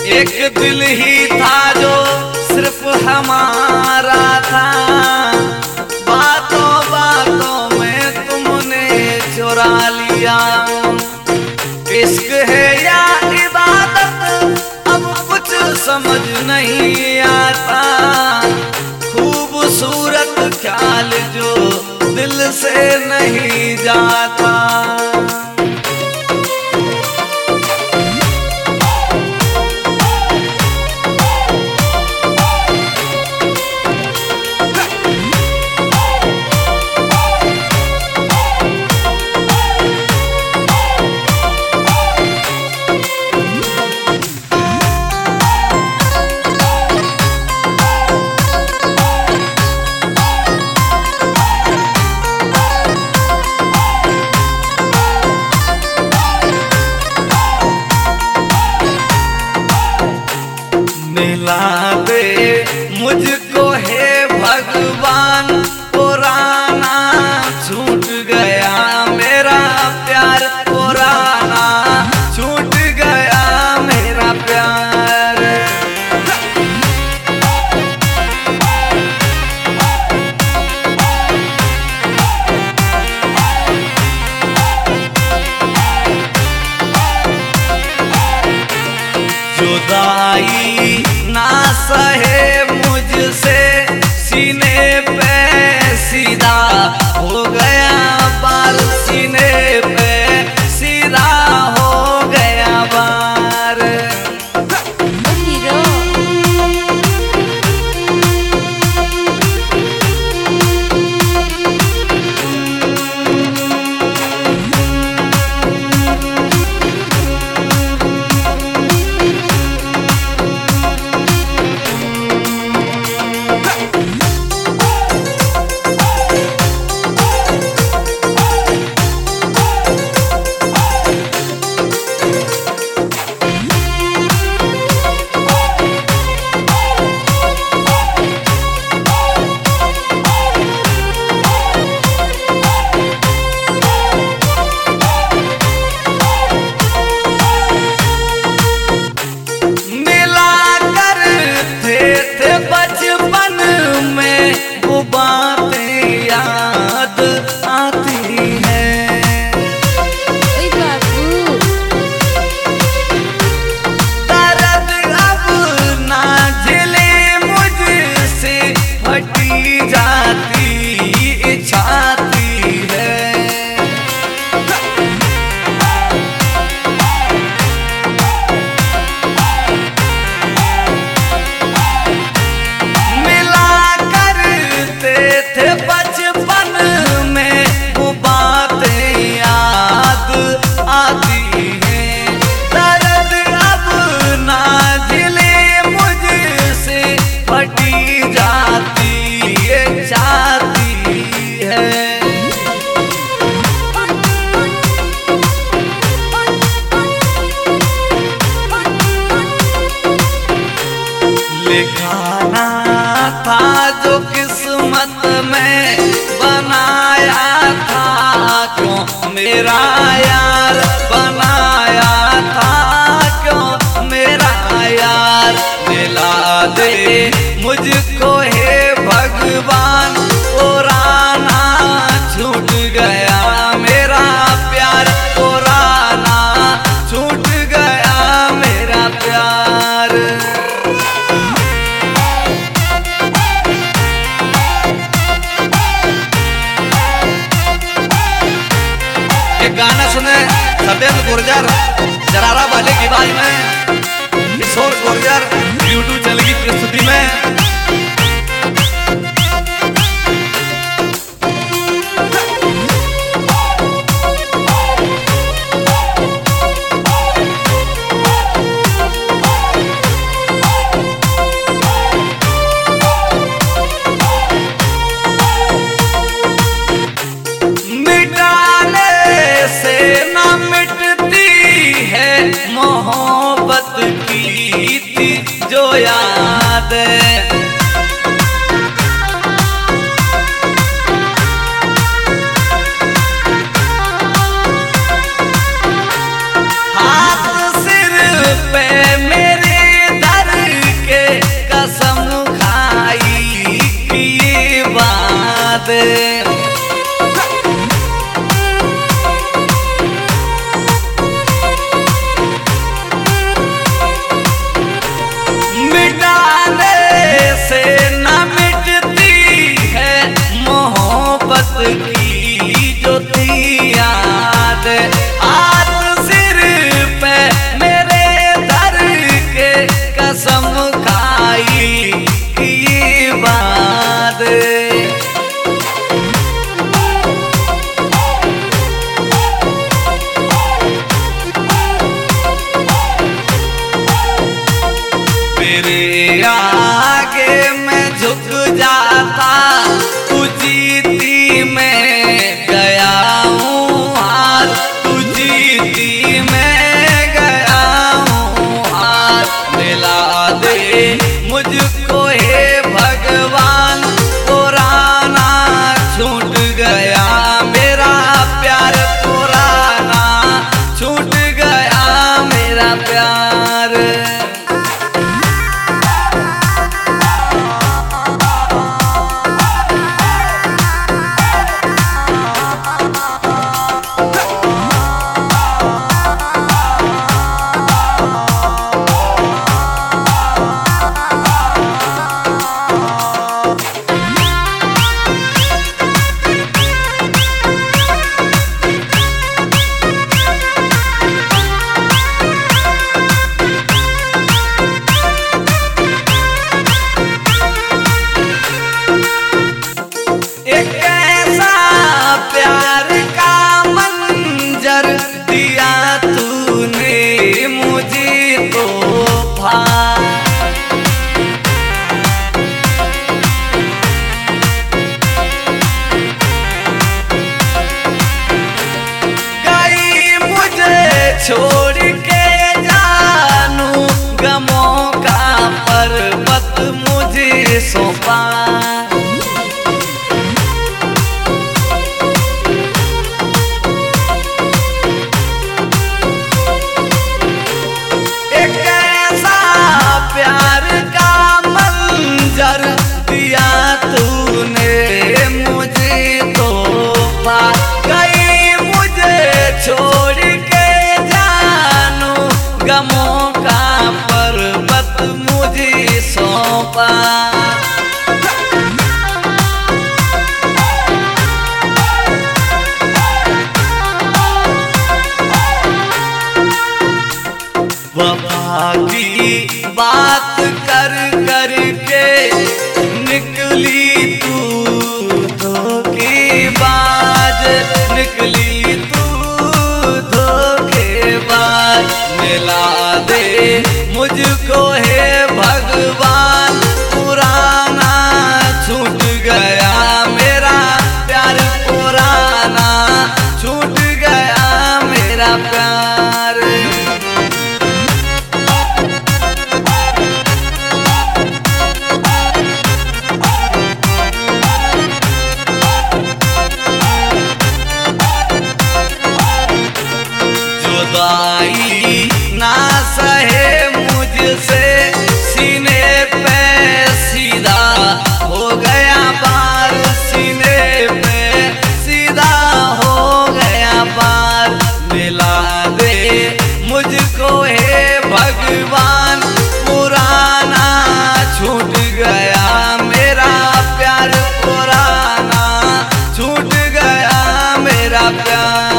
एक दिल ही था जो सिर्फ हमारा था, बातों बातों में तुमने चुरा लिया। इश्क है या इबादत अब कुछ समझ नहीं आता, खूबसूरत ख्याल जो दिल से नहीं जाता। मिला दे मुझको हे भगवान, पुराना छूट गया मेरा प्यार, पुराना छूट गया मेरा प्यार। जुदाई ना सहे मुझसे, सीने पे सीधा हो गया बाल, सीने पे सीधा हो गया बाल। लिखाना था जो किस्मत में बनाया था, क्यों मेरा यार बनाया था, क्यों मेरा यार। मिला दे मुझको हे भगवान, पुराना छूट गया मेरा प्यार, पुराना छूट गया मेरा प्यार। गाना सुने सफेद गुर्जर जरारा वाले की आवाज में, किशोर गुर्जर यूट्यूब चैनल की प्रस्तुति में। मोहब्बत की थी जो याद, हाथ सिर पे मेरे मिटाने से न मिटती है मोहब्बत की जो थी याद। हाथ सिर पे मेरे धर के कसम खाई की बात। तेरे आगे मैं झुक जाता, तू जीती मैं गया हूँ हार, तू जीती मैं गया हूँ हार। मिला दे मुझको हे भगवान, पुराना छूट गया मेरा प्यार, पुराना छूट गया मेरा प्यार। एक ऐसा प्यार का मंजर दिया तूने मुझे तोहफा। गई मुझे छोड़ के जानू, गमों का पर्वत मुझे सौंपा। एक ऐसा प्यार का मंजर दिया तूने मुझे तोहफा। गई मुझे छोड़ के जानू, गमों का पर्वत मुझे सौंपा। वफा की बात कर कर के निकली तू धोखेबाज, निकली तू धोखेबाज। मिला दे मुझको हे भगवान, पुराना छूट गया मेरा प्यार, पुराना छूट गया मेरा प्यार। जुदाई ना सहे मुझसे, सीने पे सीधा हो गया बार, सीने पे सीधा हो गया बार। मिला दे मुझको हे भगवान, पुराना छूट गया मेरा प्यार, पुराना छूट गया मेरा प्यार।